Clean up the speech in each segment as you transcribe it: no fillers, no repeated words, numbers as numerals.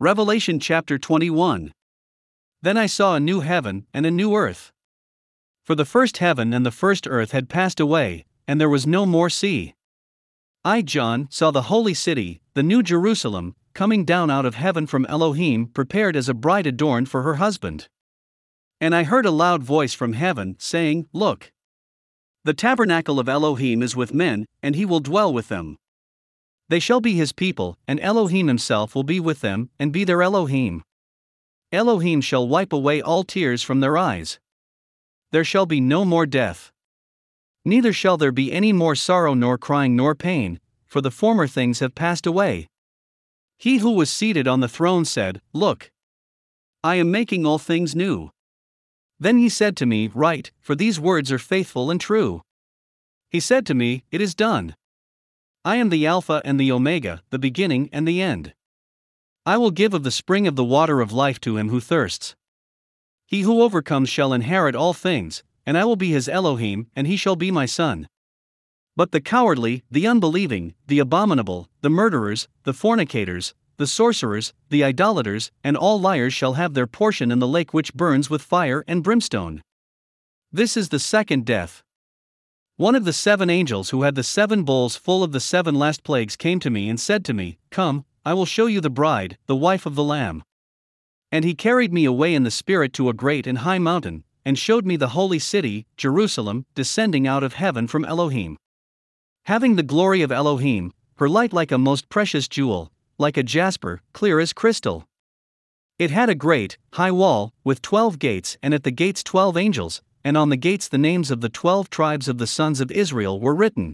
Revelation chapter 21. Then I saw a new heaven and a new earth. For the first heaven and the first earth had passed away, and there was no more sea. I, John, saw the holy city, the new Jerusalem, coming down out of heaven from Elohim, prepared as a bride adorned for her husband. And I heard a loud voice from heaven, saying, Look! The tabernacle of Elohim is with men, and he will dwell with them. They shall be his people, and Elohim himself will be with them, and be their Elohim. Elohim shall wipe away all tears from their eyes. There shall be no more death. Neither shall there be any more sorrow nor crying nor pain, for the former things have passed away. He who was seated on the throne said, Look! I am making all things new. Then he said to me, Write, for these words are faithful and true. He said to me, It is done. I am the Alpha and the Omega, the beginning and the end. I will give of the spring of the water of life to him who thirsts. He who overcomes shall inherit all things, and I will be his Elohim, and he shall be my son. But the cowardly, the unbelieving, the abominable, the murderers, the fornicators, the sorcerers, the idolaters, and all liars shall have their portion in the lake which burns with fire and brimstone. This is the second death. One of the 7 angels who had the 7 bowls full of the 7 last plagues came to me and said to me, Come, I will show you the bride, the wife of the Lamb. And he carried me away in the Spirit to a great and high mountain, and showed me the holy city, Jerusalem, descending out of heaven from Elohim. Having the glory of Elohim, her light like a most precious jewel, like a jasper, clear as crystal. It had a great, high wall, with 12 gates, and at the gates 12 angels, and on the gates the names of the 12 tribes of the sons of Israel were written.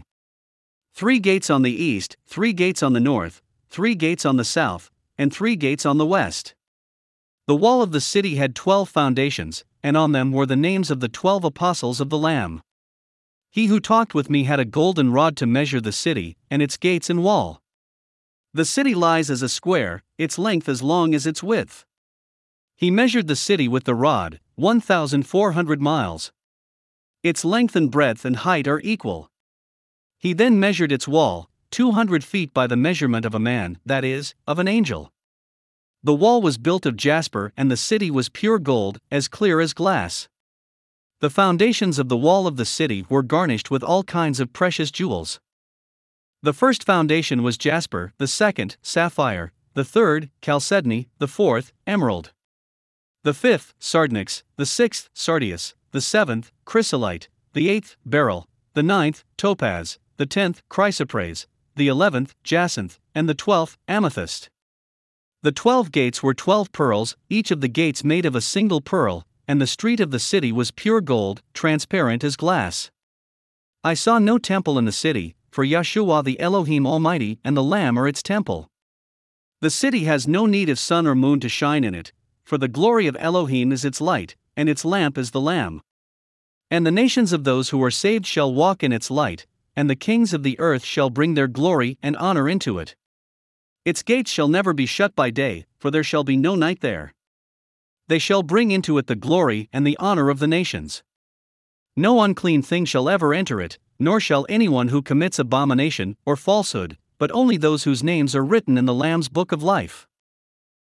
3 gates on the east, 3 gates on the north, 3 gates on the south, and 3 gates on the west. The wall of the city had 12 foundations, and on them were the names of the 12 apostles of the Lamb. He who talked with me had a golden rod to measure the city, and its gates and wall. The city lies as a square, its length as long as its width. He measured the city with the rod, 1,400 miles. Its length and breadth and height are equal. He then measured its wall, 200 feet by the measurement of a man, that is, of an angel. The wall was built of jasper, and the city was pure gold, as clear as glass. The foundations of the wall of the city were garnished with all kinds of precious jewels. The first foundation was jasper, the second, sapphire, the third, chalcedony, the fourth, emerald. The fifth, sardonyx, the sixth, sardius, the seventh, chrysolite, the eighth, beryl, the ninth, topaz, the 10th, chrysoprase, the 11th, jacinth, and the 12th, amethyst. The 12 gates were 12 pearls, each of the gates made of a single pearl, and the street of the city was pure gold, transparent as glass. I saw no temple in the city, for Yahshua the Elohim Almighty and the Lamb are its temple. The city has no need of sun or moon to shine in it, for the glory of Elohim is its light, and its lamp is the Lamb. And the nations of those who are saved shall walk in its light, and the kings of the earth shall bring their glory and honor into it. Its gates shall never be shut by day, for there shall be no night there. They shall bring into it the glory and the honor of the nations. No unclean thing shall ever enter it, nor shall anyone who commits abomination or falsehood, but only those whose names are written in the Lamb's book of life.